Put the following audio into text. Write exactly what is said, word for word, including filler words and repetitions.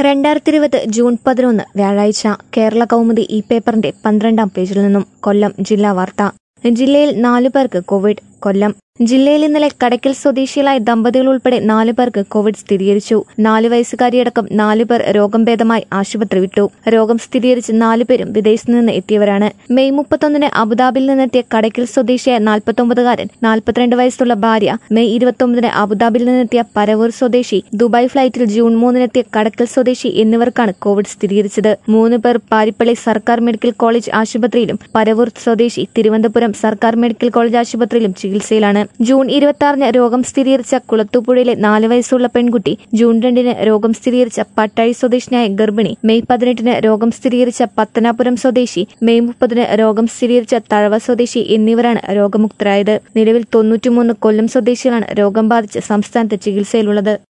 രണ്ടായിരത്തി ഇരുപത് ജൂൺ പതിനൊന്ന് വ്യാഴാഴ്ച കേരള കൗമുദി ഈ പേപ്പറിന്റെ പന്ത്രണ്ടാം പേജിൽ നിന്നും കൊല്ലം ജില്ലാ വാർത്ത. ജില്ലയിൽ നാലു പേർക്ക് കോവിഡ്. കൊല്ലം ജില്ലയിൽ ഇന്നലെ കടയ്ക്കൽ സ്വദേശികളായ ദമ്പതികൾ ഉൾപ്പെടെ നാലു പേർക്ക് കോവിഡ് സ്ഥിരീകരിച്ചു. നാല് വയസ്സുകാരിയടക്കം നാലു പേർ രോഗം ഭേദമായി ആശുപത്രി വിട്ടു. രോഗം സ്ഥിരീകരിച്ച് നാലുപേരും വിദേശത്ത് നിന്ന് എത്തിയവരാണ്. മെയ് മുപ്പത്തൊന്നിന് അബുദാബിയിൽ നിന്നെത്തിയ കടയ്ക്കൽ സ്വദേശിയായ നാൽപ്പത്തൊമ്പതുകാരൻ, നാൽപ്പത്തിരണ്ട് വയസ്സുള്ള ഭാര്യ, മെയ് ഇരുപത്തൊമ്പതിന് അബുദാബിയിൽ നിന്നെത്തിയ പരവൂർ സ്വദേശി, ദുബായ് ഫ്ളൈറ്റിൽ ജൂൺ മൂന്നിനെത്തിയ കടയ്ക്കൽ സ്വദേശി എന്നിവർക്കാണ് കോവിഡ് സ്ഥിരീകരിച്ചത്. മൂന്ന് പേർ പാരിപ്പള്ളി സർക്കാർ മെഡിക്കൽ കോളേജ് ആശുപത്രിയിലും പരവൂർ സ്വദേശി തിരുവനന്തപുരം സർക്കാർ മെഡിക്കൽ കോളേജ് ആശുപത്രിയിലും ചികിത്സയിലാണ്. ജൂൺ ഇരുപത്തി ആറിന് രോഗം സ്ഥിരീകരിച്ച കുളത്തൂപ്പുഴയിലെ നാല് വയസ്സുള്ള പെൺകുട്ടി, ജൂൺ രണ്ടിന് രോഗം സ്ഥിരീകരിച്ച പട്ടാഴി സ്വദേശിനിയായ ഗർഭിണി, മെയ് പതിനെട്ടിന് രോഗം സ്ഥിരീകരിച്ച പത്തനാപുരം സ്വദേശി, മെയ് മുപ്പതിന് രോഗം സ്ഥിരീകരിച്ച തഴവ സ്വദേശി എന്നിവരാണ് രോഗമുക്തരായത്. നിലവിൽ തൊണ്ണൂറ്റിമൂന്ന് കൊല്ലം സ്വദേശികളാണ് രോഗം ബാധിച്ച് സംസ്ഥാനത്ത് ചികിത്സയിലുള്ളത്.